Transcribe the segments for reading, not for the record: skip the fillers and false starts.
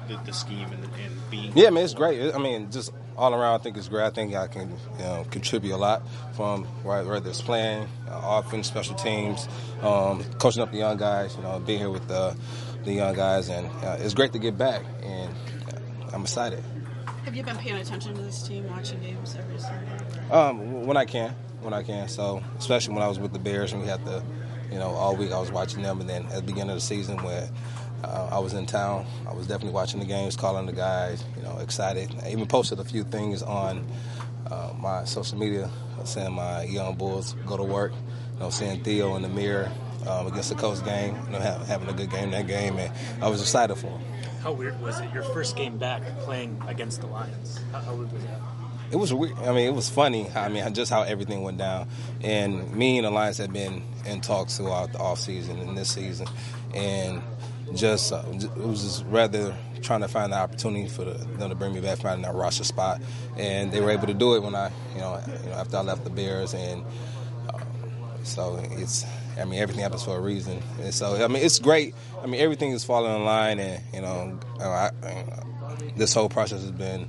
the scheme and being? Yeah, man, it's great. I mean, just all around, I think it's great. I think I can contribute a lot from whether it's playing, offense, special teams, coaching up the young guys. Being here with the young guys, and it's great to get back. And I'm excited. Have you been paying attention to this team, watching games every Sunday? When I can. So especially when I was with the Bears and we had all week I was watching them, and then at the beginning of the season when I was in town, I was definitely watching the games, calling the guys, excited. I even posted a few things on my social media, saying my young Bulls go to work, seeing Theo in the mirror against the Coast game, having a good game that game, and I was excited for him. How weird was it, your first game back playing against the Lions? How weird was that? It was weird. I mean, it was funny. Just how everything went down. And me and the Lions have been in talks throughout the offseason and this season. And it was just rather trying to find the opportunity for them to bring me back, finding that roster spot. And they were able to do it when after I left the Bears. And so everything happens for a reason. And so, it's great. Everything is falling in line, and, this whole process has been,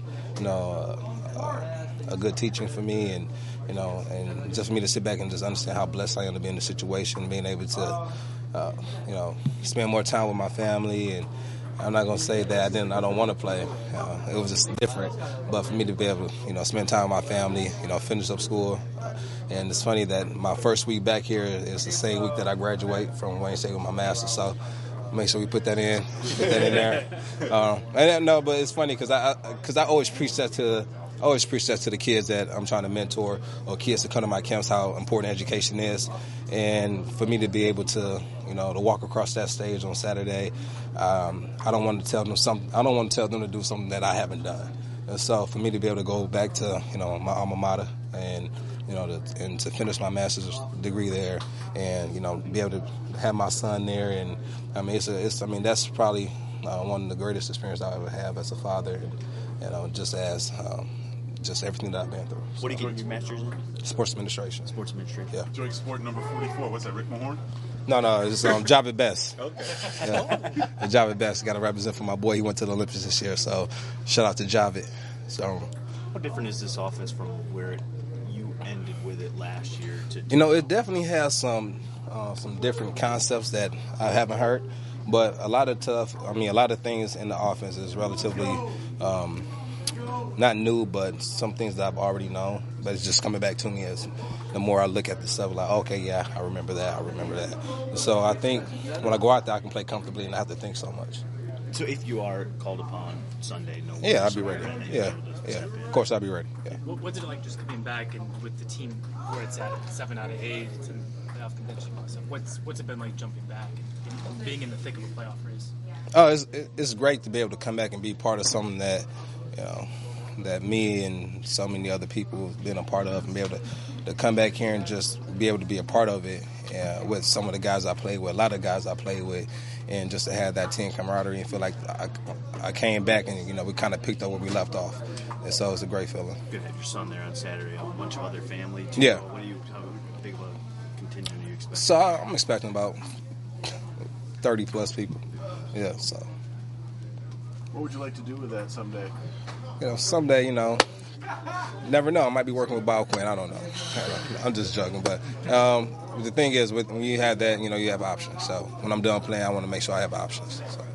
a good teaching for me, and just for me to sit back and just understand how blessed I am to be in the situation, being able to, spend more time with my family. And I'm not going to say that I don't want to play. It was just different. But for me to be able to, spend time with my family, finish up school. And it's funny that my first week back here is the same week that I graduate from Wayne State with my master's. So make sure we put that in there. But it's funny because I always preach that to the kids that I'm trying to mentor, or kids to come to my camps, how important education is. And for me to be able to, to walk across that stage on Saturday, I don't want to tell them to do something that I haven't done. And so for me to be able to go back to, my alma mater and, to finish my master's degree there, and, be able to have my son there. And that's probably one of the greatest experiences I ever have as a father, and, just as, just everything that I've been through. What do you get your master's in? Sports administration. Sports administration. Yeah. Joint sport number 44. What's that, Rick Mahorn? No, it's Javed Best. Okay. Yeah. Javed Best. Got to represent for my boy. He went to the Olympics this year, so shout out to Javed. So, how different is this offense from where you ended with it last year? It definitely has some different concepts that I haven't heard, but a lot of things in the offense is relatively not new, but some things that I've already known. But it's just coming back to me as the more I look at the stuff, like, okay, yeah, I remember that. And so I think when I go out there, I can play comfortably and not have to think so much. So if you are called upon Sunday, I'll be ready. Yeah. Of course, I'll be ready. Yeah. What's it like just coming back and with the team where it's at 7 out of 8, it's in playoff contention and stuff? What's it been like jumping back and being in the thick of a playoff race? Oh, it's great to be able to come back and be part of something that that me and so many other people have been a part of, and be able to come back here and just be able to be a part of it with some of the guys I played with, a lot of guys I played with, and just to have that team camaraderie and feel like I came back and, we kind of picked up where we left off. And so it's a great feeling. Good to have your son there on Saturday, a bunch of other family too. Yeah. How big of a contingent do you expect? So I'm expecting about 30 plus people. Yeah, so. What would you like to do with that someday? Someday, never know. I might be working with Bob Quinn. I don't know. I'm just joking. But the thing is, when you have that, you have options. So when I'm done playing, I want to make sure I have options. So.